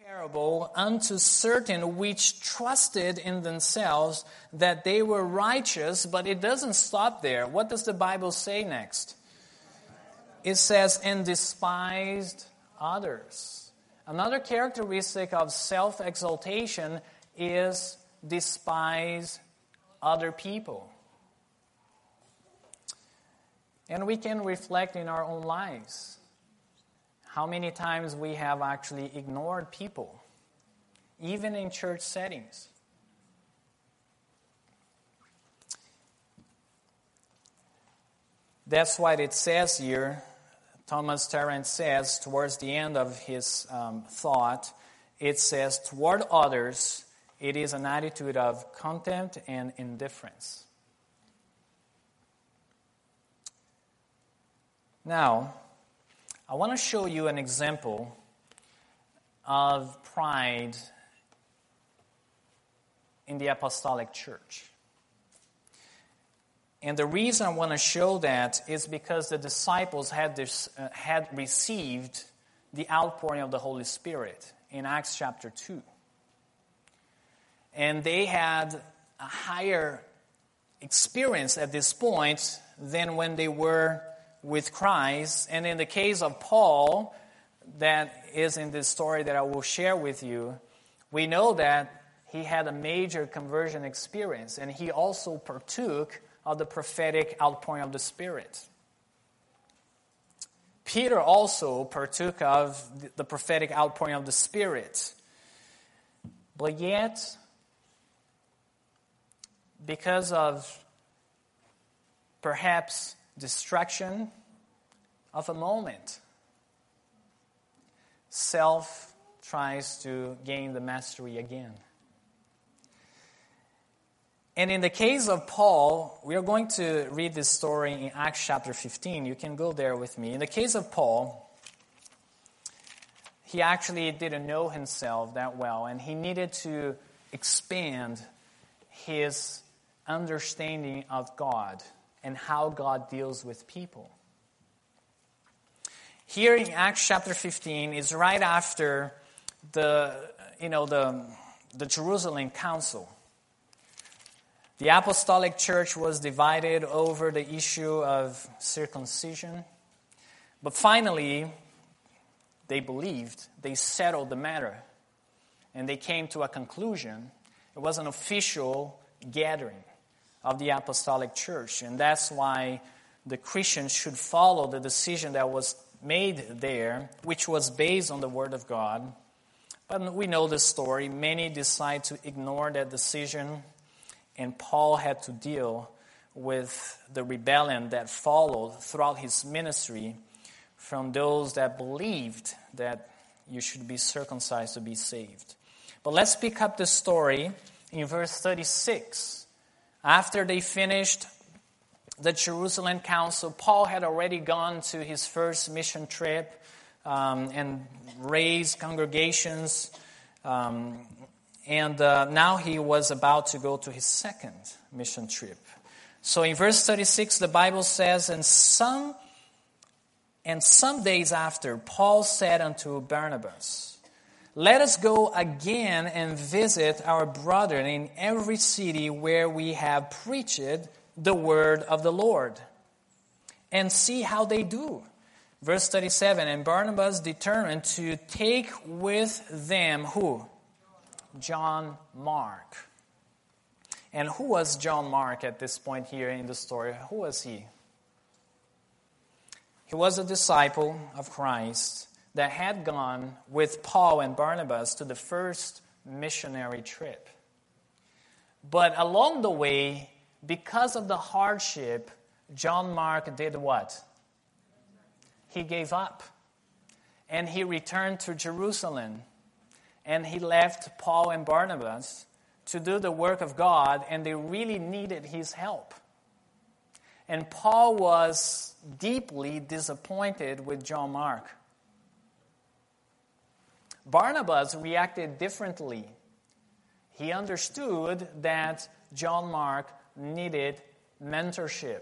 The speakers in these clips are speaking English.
parable unto certain which trusted in themselves that they were righteous, but it doesn't stop there. What does the Bible say next? It says, and despised others. Another characteristic of self-exaltation is despise other people. And we can reflect in our own lives. How many times we have actually ignored people, even in church settings. That's what it says here. Thomas Tarrant says, towards the end of his thought, it says, toward others, it is an attitude of contempt and indifference. Now, I want to show you an example of pride in the apostolic church. And the reason I want to show that is because the disciples had received the outpouring of the Holy Spirit in Acts chapter 2. And they had a higher experience at this point than when they were with Christ. And in the case of Paul, that is in this story that I will share with you, we know that he had a major conversion experience, and he also partook of the prophetic outpouring of the Spirit. Peter also partook of the prophetic outpouring of the Spirit. But yet, because of perhaps distraction of a moment, self tries to gain the mastery again. And in the case of Paul, we are going to read this story in Acts chapter 15. You can go there with me. In the case of Paul, he actually didn't know himself that well, and he needed to expand his understanding of God and how God deals with people. Here in Acts chapter 15 is right after the Jerusalem Council. The apostolic church was divided over the issue of circumcision. But finally, they believed, they settled the matter, and they came to a conclusion. It was an official gathering of the apostolic church, and that's why the Christians should follow the decision that was made there, which was based on the Word of God. But we know the story. Many decide to ignore that decision, and Paul had to deal with the rebellion that followed throughout his ministry from those that believed that you should be circumcised to be saved. But let's pick up the story in verse 36. After they finished the Jerusalem Council, Paul had already gone to his first mission trip and raised congregations. And now he was about to go to his second mission trip. So in verse 36, the Bible says, And some days after, Paul said unto Barnabas, Let us go again and visit our brethren in every city where we have preached the word of the Lord, and see how they do. Verse 37, And Barnabas determined to take with them who? John Mark. And who was John Mark at this point here in the story? Who was he? He was a disciple of Christ that had gone with Paul and Barnabas to the first missionary trip. But along the way, because of the hardship, John Mark did what? He gave up. And he returned to Jerusalem. And he left Paul and Barnabas to do the work of God, and they really needed his help. And Paul was deeply disappointed with John Mark. Barnabas reacted differently. He understood that John Mark needed mentorship.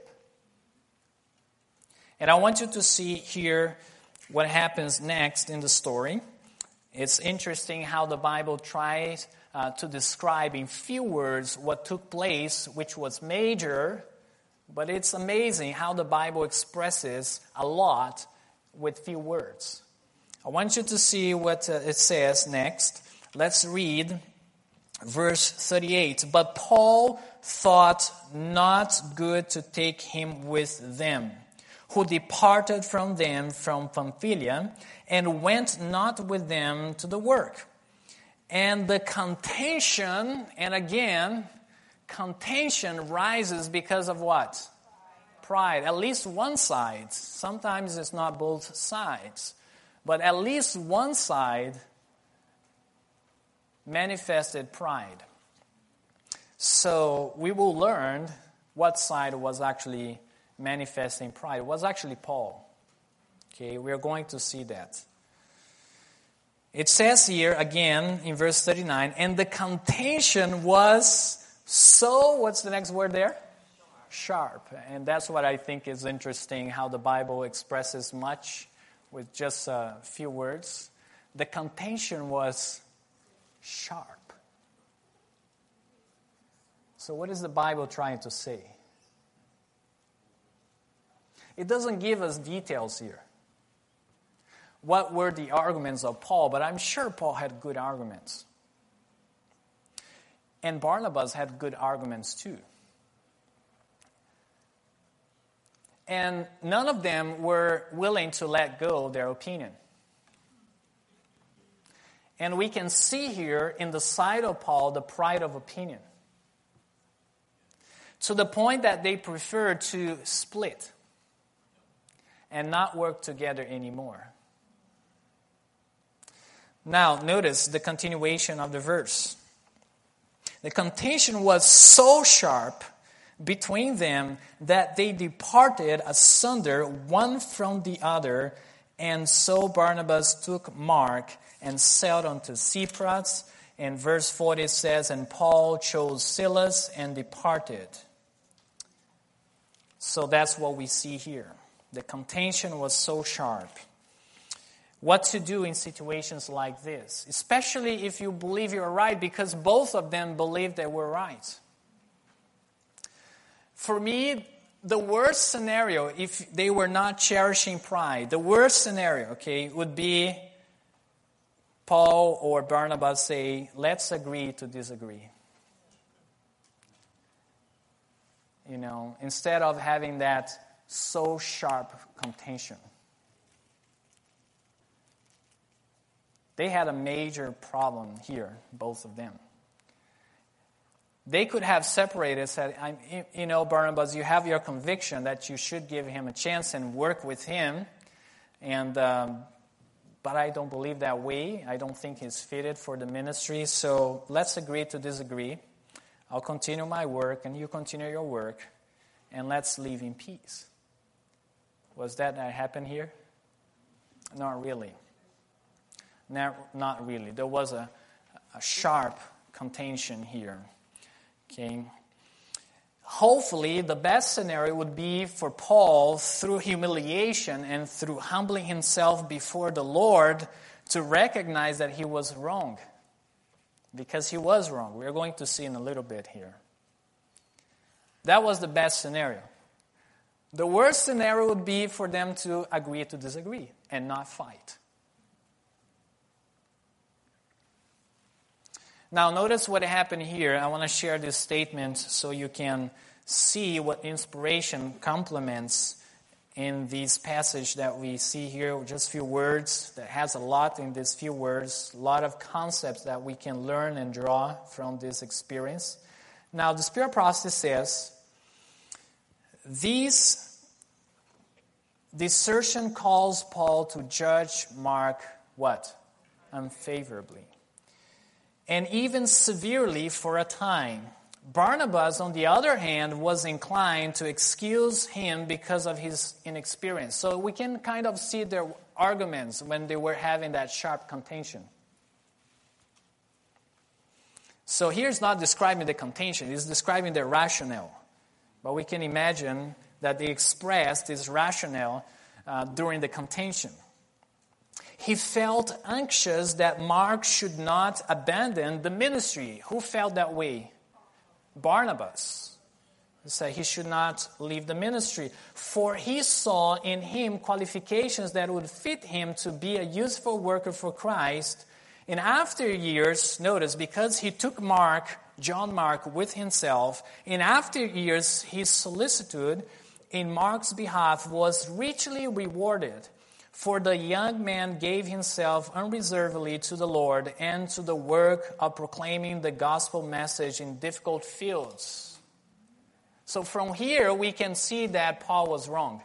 And I want you to see here what happens next in the story. It's interesting how the Bible tries to describe in few words what took place, which was major, but it's amazing how the Bible expresses a lot with few words. I want you to see what it says next. Let's read verse 38. But Paul thought not good to take him with them, who departed from them from Pamphylia, and went not with them to the work. And the contention, and again, contention rises because of what? Pride. At least one side. Sometimes it's not both sides. But at least one side manifested pride. So we will learn what side was actually manifesting pride. It was actually Paul. Okay, we are going to see that. It says here again in verse 39, and the contention was so, what's the next word there? Sharp. And that's what I think is interesting, how the Bible expresses much with just a few words. The contention was sharp. So what is the Bible trying to say? It doesn't give us details here. What were the arguments of Paul? But I'm sure Paul had good arguments. And Barnabas had good arguments too. And none of them were willing to let go of their opinion. And we can see here in the side of Paul the pride of opinion. To the point that they preferred to split and not work together anymore. Now, notice the continuation of the verse. The contention was so sharp between them that they departed asunder one from the other, and so Barnabas took Mark and sailed unto Cyprus. And verse 40 says, and Paul chose Silas and departed. So that's what we see here. The contention was so sharp. What to do in situations like this, especially if you believe you're right, because both of them believed they were right. For me, the worst scenario, if they were not cherishing pride, the worst scenario, okay, would be Paul or Barnabas say, let's agree to disagree. You know, instead of having that so sharp contention. They had a major problem here, both of them. They could have separated, said, Barnabas, you have your conviction that you should give him a chance and work with him, but I don't believe that way. I don't think he's fitted for the ministry, so let's agree to disagree. I'll continue my work, and you continue your work, and let's live in peace. Was that happen here? Not really. Not really. There was a sharp contention here. Okay. Hopefully, the best scenario would be for Paul, through humiliation and through humbling himself before the Lord, to recognize that he was wrong. Because he was wrong. We're going to see in a little bit here. That was the best scenario. The worst scenario would be for them to agree to disagree and not fight. Now, notice what happened here. I want to share this statement so you can see what inspiration complements in this passage that we see here. Just a few words that has a lot in these few words, a lot of concepts that we can learn and draw from this experience. Now, the Spirit process says, this desertion calls Paul to judge Mark what? Unfavorably. And even severely for a time. Barnabas, on the other hand, was inclined to excuse him because of his inexperience. So we can kind of see their arguments when they were having that sharp contention. So here's not describing the contention, it's describing the rationale. But we can imagine that they expressed this rationale during the contention. He felt anxious that Mark should not abandon the ministry. Who felt that way? Barnabas. He said he should not leave the ministry, for he saw in him qualifications that would fit him to be a useful worker for Christ. And after years, notice, because he took John Mark with himself, in after years his solicitude in Mark's behalf was richly rewarded. For the young man gave himself unreservedly to the Lord and to the work of proclaiming the gospel message in difficult fields. So from here we can see that Paul was wrong.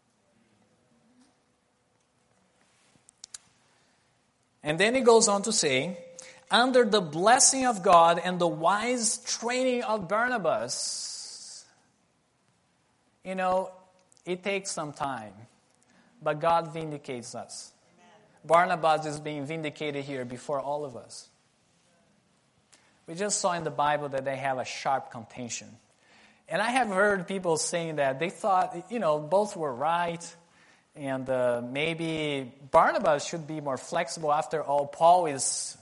And then he goes on to say, under the blessing of God and the wise training of Barnabas. You know, it takes some time, but God vindicates us. Amen. Barnabas is being vindicated here before all of us. We just saw in the Bible that they have a sharp contention. And I have heard people saying that they thought, both were right. And maybe Barnabas should be more flexible. After all, Paul is,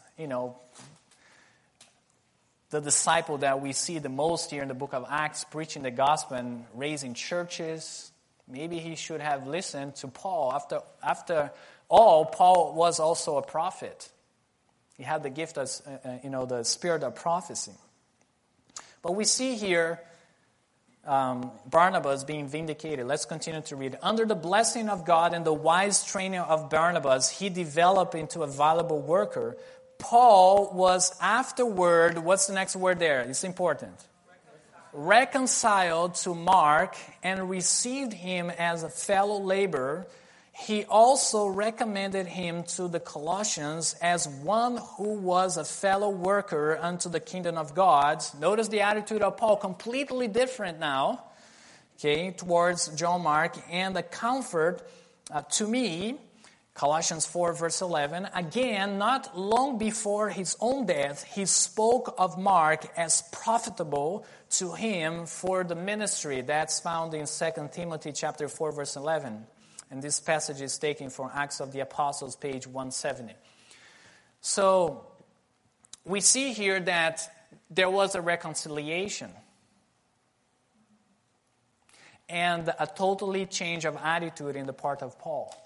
the disciple that we see the most here in the book of Acts, preaching the gospel and raising churches. Maybe he should have listened to Paul. After all, Paul was also a prophet. He had the gift of, the spirit of prophecy. But we see here Barnabas being vindicated. Let's continue to read. Under the blessing of God and the wise training of Barnabas, he developed into a valuable worker. Paul was afterward, what's the next word there? It's important. Reconciled to Mark and received him as a fellow laborer. He also recommended him to the Colossians as one who was a fellow worker unto the kingdom of God. Notice the attitude of Paul, completely different now, towards John Mark, and the comfort to me, Colossians 4, verse 11. Again, not long before his own death, he spoke of Mark as profitable to him for the ministry. That's found in 2 Timothy chapter 4, verse 11. And this passage is taken from Acts of the Apostles, page 170. So, we see here that there was a reconciliation and a totally change of attitude in the part of Paul.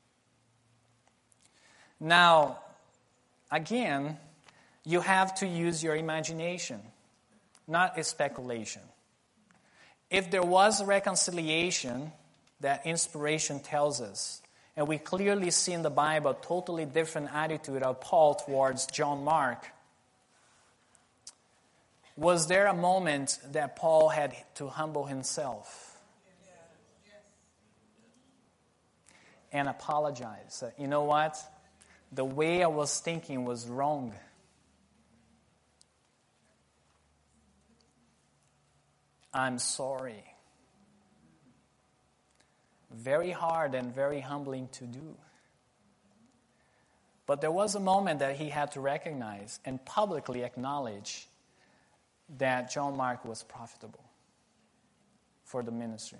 Now, again, you have to use your imagination, not a speculation. If there was a reconciliation, that inspiration tells us, and we clearly see in the Bible a totally different attitude of Paul towards John Mark. Was there a moment that Paul had to humble himself and apologize? You know what? The way I was thinking was wrong. I'm sorry. Very hard and very humbling to do. But there was a moment that he had to recognize and publicly acknowledge that John Mark was profitable for the ministry.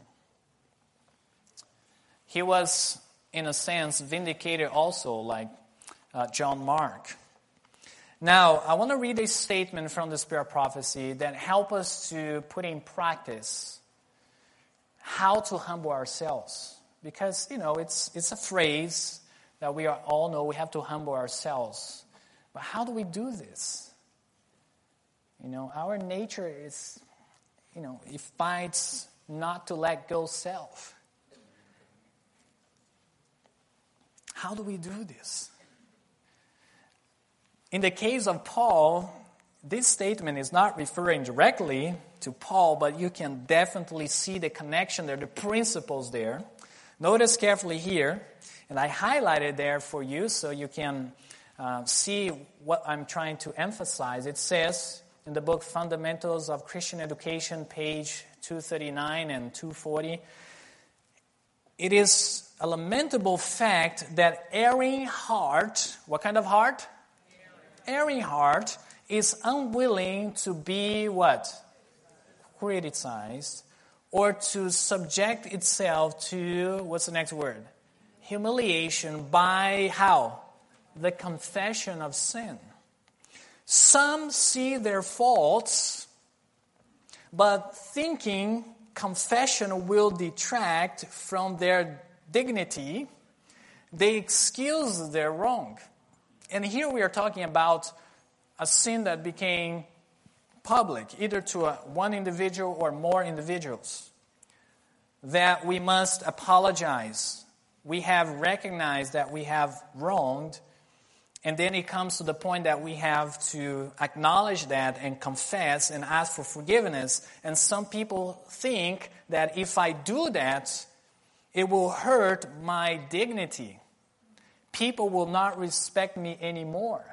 He was, in a sense, vindicated also like John Mark. Now, I want to read a statement from the Spirit of Prophecy that help us to put in practice how to humble ourselves. Because, it's a phrase that we all know, we have to humble ourselves. But how do we do this? Our nature is, it fights not to let go self. How do we do this? In the case of Paul, this statement is not referring directly to Paul, but you can definitely see the connection there, the principles there. Notice carefully here, and I highlighted there for you so you can see what I'm trying to emphasize. It says in the book Fundamentals of Christian Education, page 239 and 240, it is a lamentable fact that erring heart, what kind of heart? Erring heart is unwilling to be what? Criticized, or to subject itself to, what's the next word? humiliation by how? The confession of sin. Some see their faults, but thinking confession will detract from their dignity, they excuse their wrong. And here we are talking about a sin that became public, either to one individual or more individuals, that we must apologize. We have recognized that we have wronged, and then it comes to the point that we have to acknowledge that and confess and ask for forgiveness. And some people think that if I do that, it will hurt my dignity. People will not respect me anymore.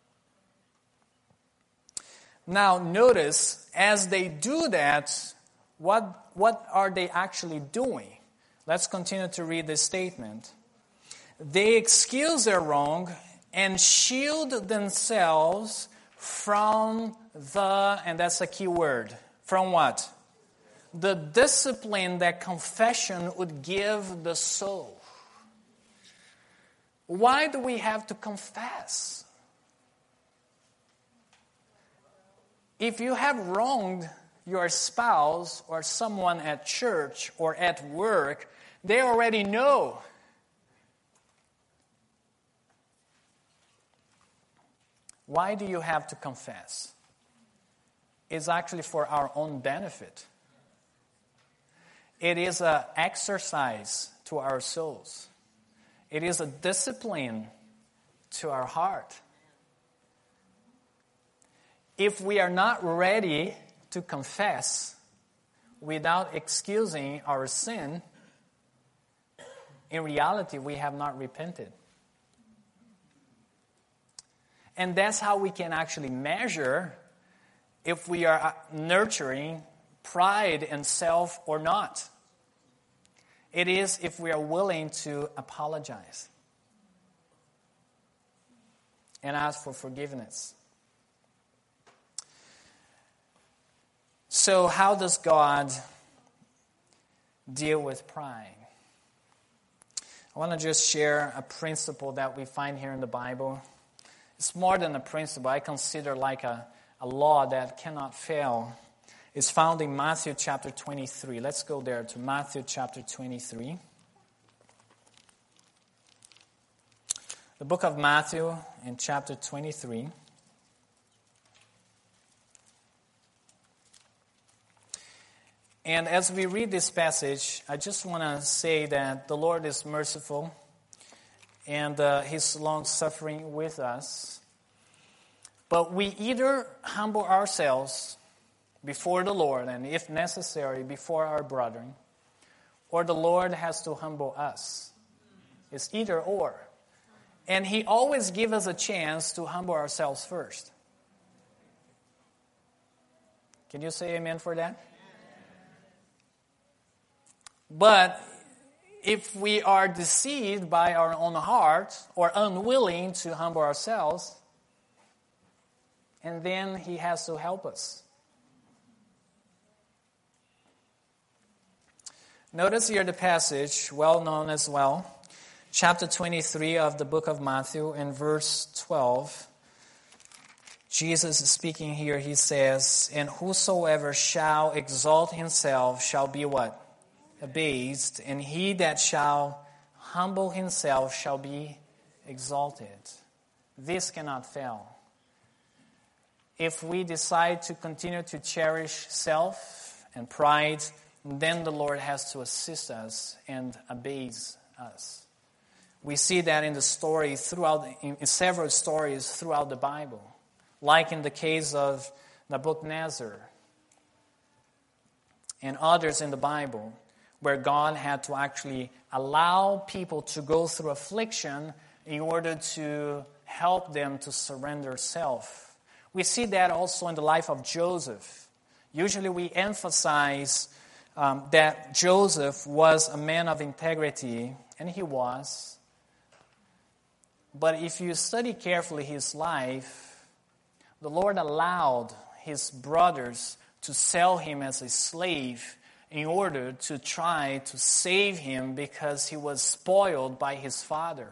Now, notice, as they do that, what are they actually doing? Let's continue to read this statement. They excuse their wrong and shield themselves from the, and that's a key word, from what? The discipline that confession would give the soul. Why do we have to confess? If you have wronged your spouse or someone at church or at work, they already know. Why do you have to confess? It's actually for our own benefit. It is an exercise to our souls. It is a discipline to our heart. If we are not ready to confess without excusing our sin, in reality, we have not repented. And that's how we can actually measure if we are nurturing pride and self or not. It is if we are willing to apologize and ask for forgiveness. So how does God deal with pride? I want to just share a principle that we find here in the Bible. It's more than a principle. I consider like a law that cannot fail. It's found in Matthew chapter 23. Let's go there to Matthew chapter 23. The book of Matthew in chapter 23. And as we read this passage, I just want to say that the Lord is merciful and He's long-suffering with us. But we either humble ourselves before the Lord, and if necessary, before our brethren, or the Lord has to humble us. It's either or. And He always gives us a chance to humble ourselves first. Can you say amen for that? But if we are deceived by our own heart or unwilling to humble ourselves, and then He has to help us. Notice here the passage, well known as well, chapter 23 of the book of Matthew, in verse 12. Jesus is speaking here, He says, "And whosoever shall exalt himself shall be" what? "Abased, and he that shall humble himself shall be exalted." This cannot fail. If we decide to continue to cherish self and pride, then the Lord has to assist us and abase us. We see that in the story in several stories throughout the Bible, like in the case of Nebuchadnezzar and others in the Bible, where God had to actually allow people to go through affliction in order to help them to surrender self. We see that also in the life of Joseph. Usually we emphasize that Joseph was a man of integrity, and he was. But if you study carefully his life, the Lord allowed his brothers to sell him as a slave in order to try to save him because he was spoiled by his father.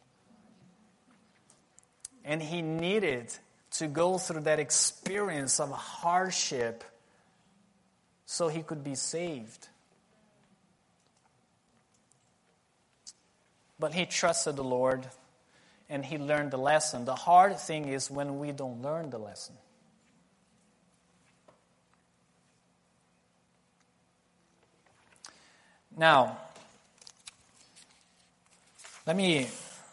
And he needed to go through that experience of hardship so he could be saved. But he trusted the Lord and he learned the lesson. The hard thing is when we don't learn the lesson. Now, let me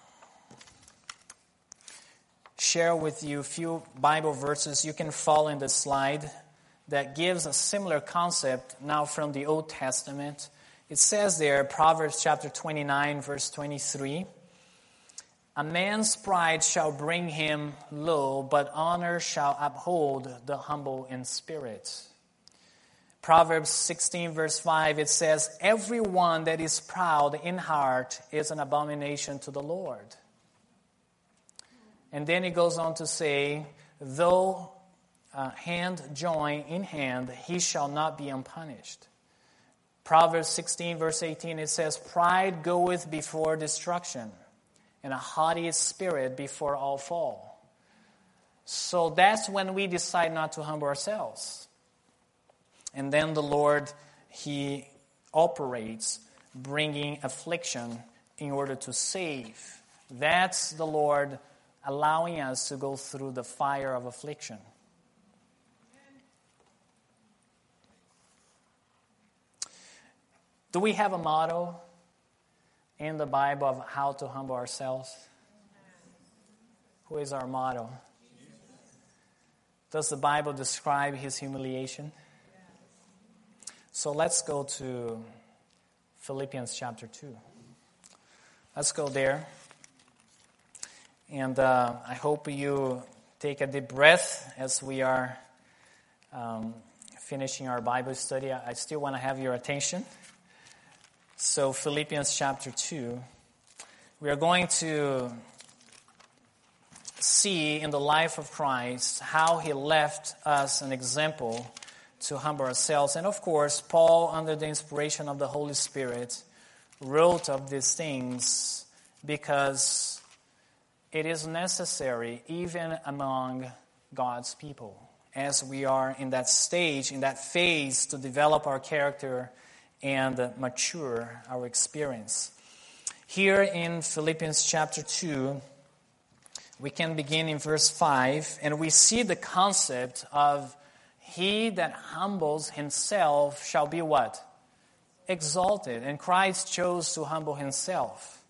share with you a few Bible verses you can follow in the slide that gives a similar concept now from the Old Testament. It says there, Proverbs chapter 29, verse 23, "A man's pride shall bring him low, but honor shall uphold the humble in spirit." Proverbs 16, verse 5, it says, "Everyone that is proud in heart is an abomination to the Lord." And then it goes on to say, "Though hand join in hand, he shall not be unpunished." Proverbs 16, verse 18, it says, "Pride goeth before destruction, and a haughty spirit before all fall." So that's when we decide not to humble ourselves. And then the Lord, He operates, bringing affliction in order to save. That's the Lord allowing us to go through the fire of affliction. Do we have a motto in the Bible of how to humble ourselves? Who is our motto? Does the Bible describe His humiliation? So let's go to Philippians chapter 2. Let's go there. And I hope you take a deep breath as we are finishing our Bible study. I still want to have your attention. So Philippians chapter 2, we are going to see in the life of Christ how He left us an example to humble ourselves. And of course, Paul, under the inspiration of the Holy Spirit, wrote of these things because it is necessary even among God's people as we are in that stage, in that phase to develop our character and mature our experience. Here in Philippians chapter 2, we can begin in verse 5, and we see the concept of he that humbles himself shall be what? Exalted. And Christ chose to humble himself.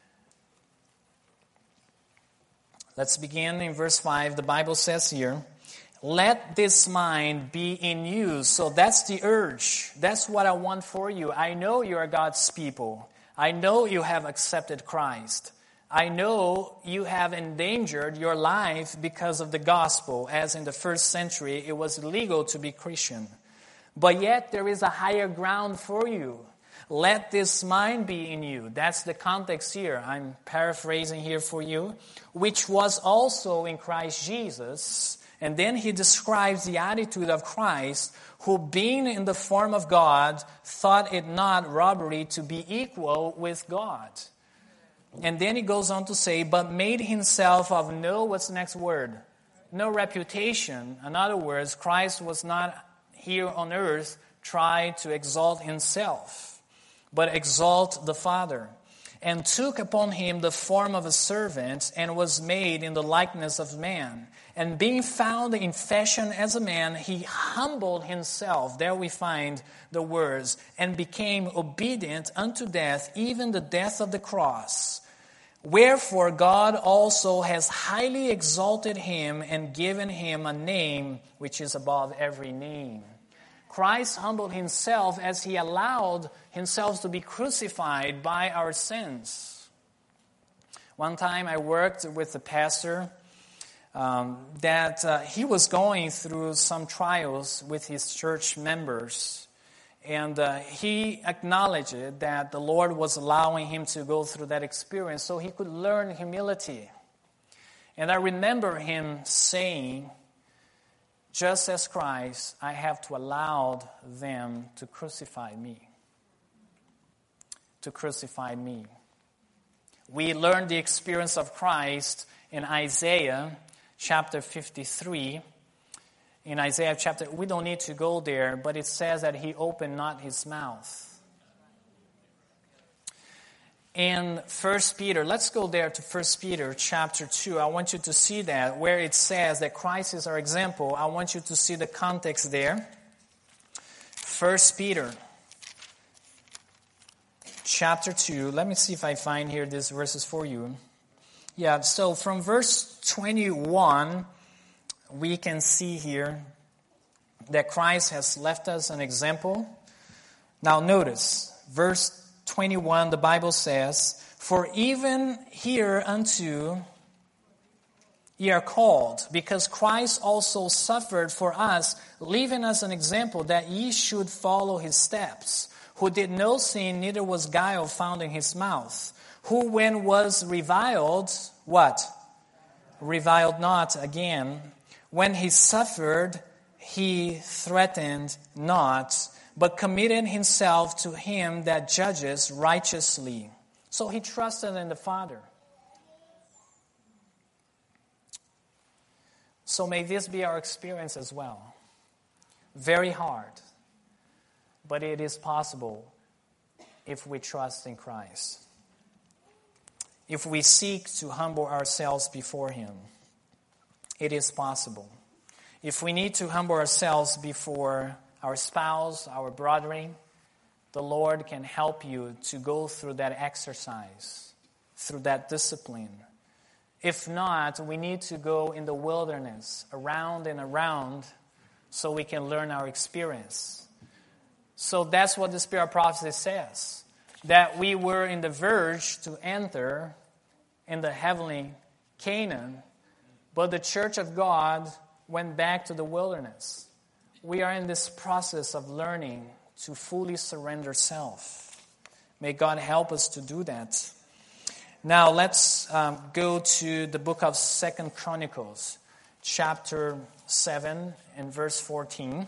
Let's begin in verse 5. The Bible says here, "Let this mind be in you." So that's the urge. That's what I want for you. I know you are God's people. I know you have accepted Christ. I know you have endangered your life because of the gospel, as in the first century it was illegal to be Christian. But yet there is a higher ground for you. Let this mind be in you. That's the context here. I'm paraphrasing here for you. "Which was also in Christ Jesus." And then he describes the attitude of Christ, who being in the form of God, thought it not robbery to be equal with God. And then he goes on to say, "But made himself of no," what's the next word? "No reputation." In other words, Christ was not here on earth trying to exalt himself, but exalt the Father. "And took upon him the form of a servant, and was made in the likeness of man. And being found in fashion as a man, he humbled himself." There we find the words, "and became obedient unto death, even the death of the cross. Wherefore God also has highly exalted him and given him a name which is above every name." Christ humbled himself as he allowed himself to be crucified by our sins. One time I worked with a pastor that he was going through some trials with his church members. And he acknowledged that the Lord was allowing him to go through that experience so he could learn humility. And I remember him saying just as Christ, I have to allow them to crucify me. To crucify me. We learned the experience of Christ in Isaiah chapter 53. In Isaiah chapter, we don't need to go there, but it says that he opened not his mouth. In 1 Peter, let's go there to 1 Peter chapter 2. I want you to see that, where it says that Christ is our example. I want you to see the context there. 1 Peter chapter 2. Let me see if I find here these verses for you. Yeah, so from verse 21, we can see here that Christ has left us an example. Now notice, verse 21, the Bible says, "For even hereunto ye are called, because Christ also suffered for us, leaving us an example that ye should follow his steps, who did no sin, neither was guile found in his mouth, who when was reviled," what? "Reviled not again. When he suffered, he threatened not, but committed himself to him that judges righteously." So he trusted in the Father. So may this be our experience as well. Very hard, but it is possible if we trust in Christ. If we seek to humble ourselves before him, it is possible. If we need to humble ourselves before our spouse, our brethren, the Lord can help you to go through that exercise, through that discipline. If not, we need to go in the wilderness, around and around, so we can learn our experience. So that's what the Spirit of Prophecy says, that we were in the verge to enter in the heavenly Canaan, but the church of God went back to the wilderness. We are in this process of learning to fully surrender self. May God help us to do that. Now let's go to the book of 2 Chronicles, chapter 7 and verse 14.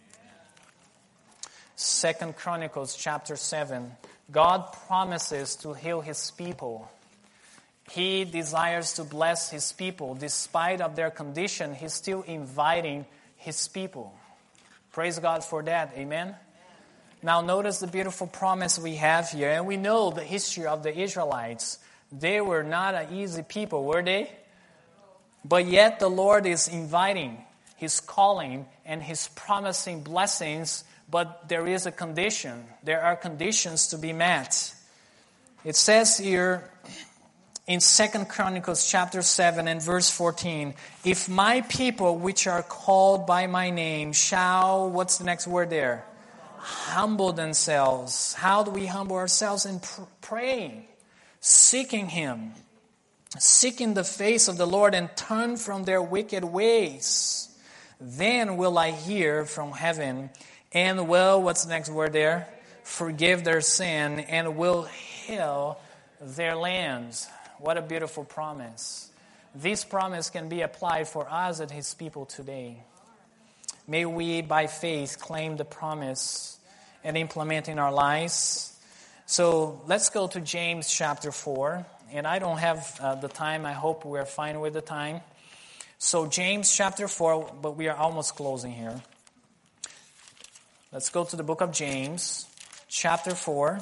2 Chronicles chapter 7. God promises to heal his people. He desires to bless his people. Despite of their condition, he's still inviting his people. Praise God for that. Amen? Now notice the beautiful promise we have here. And we know the history of the Israelites. They were not an easy people, were they? But yet the Lord is inviting, he's calling, and he's promising blessings. But there is a condition. There are conditions to be met. It says here in 2 Chronicles chapter 7 and verse 14, "If my people which are called by my name shall," what's the next word there? "Humble themselves." How do we humble ourselves? In praying, seeking him, seeking the face of the Lord, and turn from their wicked ways. Then will I hear from heaven and will, what's the next word there? Forgive their sin and will heal their lands. What a beautiful promise. This promise can be applied for us and his people today. May we, by faith, claim the promise and implement in our lives. So let's go to James chapter 4. And I don't have the time. I hope we're fine with the time. So James chapter 4, but we are almost closing here. Let's go to the book of James, chapter 4,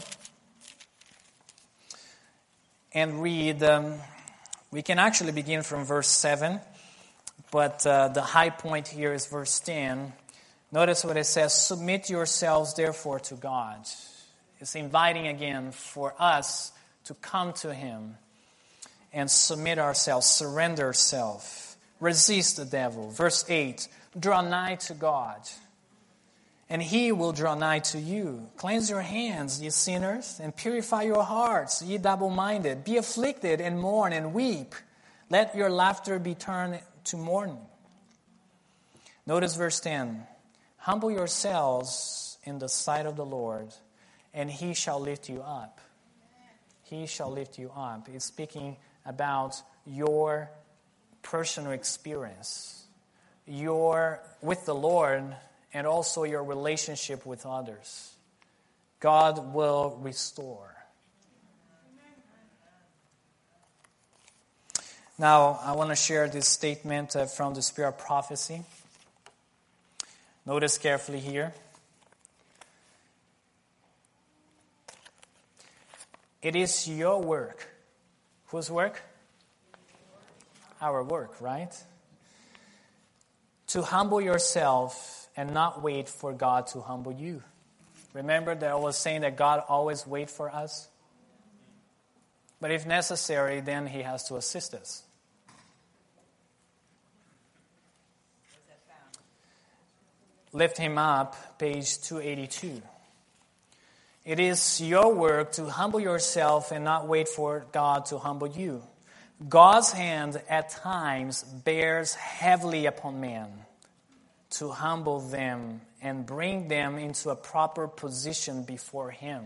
and read. We can actually begin from verse 7, but the high point here is verse 10. Notice what it says, "Submit yourselves therefore to God." It's inviting again for us to come to him and submit ourselves, surrender ourselves, resist the devil. Verse 8, "Draw nigh to God, and he will draw nigh to you. Cleanse your hands, ye sinners, and purify your hearts, ye double-minded. Be afflicted and mourn and weep. Let your laughter be turned to mourning." Notice verse 10. "Humble yourselves in the sight of the Lord, and he shall lift you up." He shall lift you up. It's speaking about your personal experience. with the Lord and also your relationship with others. God will restore. Now, I want to share this statement from the Spirit of Prophecy. Notice carefully here. It is your work. Whose work? Our work, right? To humble yourself and not wait for God to humble you. Remember that I was saying that God always waits for us? But if necessary, then He has to assist us. Lift Him Up, page 282. It is your work to humble yourself and not wait for God to humble you. God's hand at times bears heavily upon man to humble them and bring them into a proper position before Him.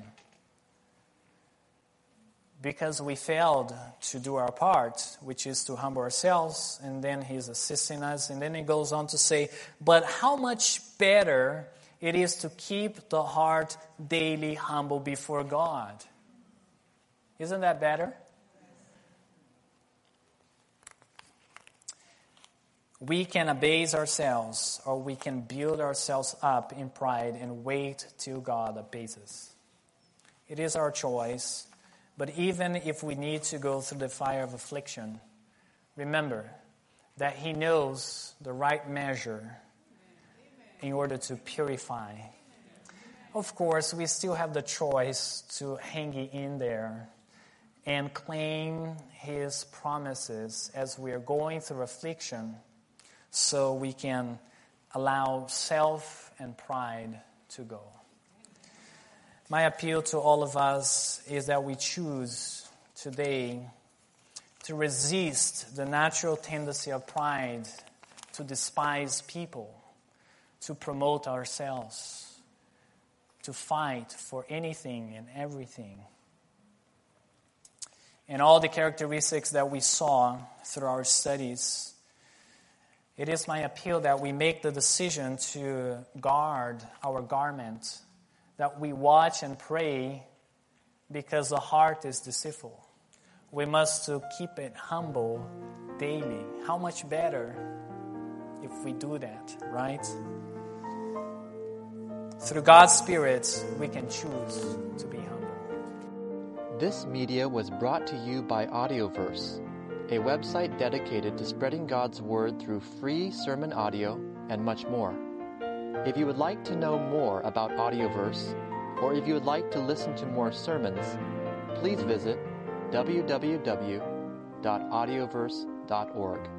Because we failed to do our part, which is to humble ourselves, and then He's assisting us. And then He goes on to say, but how much better it is to keep the heart daily humble before God. Isn't that better? We can abase ourselves, or we can build ourselves up in pride and wait till God abases. It is our choice. But even if we need to go through the fire of affliction, remember that He knows the right measure in order to purify. Of course, we still have the choice to hang in there and claim His promises as we are going through affliction, so we can allow self and pride to go. My appeal to all of us is that we choose today to resist the natural tendency of pride to despise people, to promote ourselves, to fight for anything and everything. And all the characteristics that we saw through our studies, it is my appeal that we make the decision to guard our garment, that we watch and pray, because the heart is deceitful. We must keep it humble daily. How much better if we do that, right? Through God's Spirit, we can choose to be humble. This media was brought to you by Audioverse, a website dedicated to spreading God's Word through free sermon audio and much more. If you would like to know more about Audioverse, or if you would like to listen to more sermons, please visit www.audioverse.org.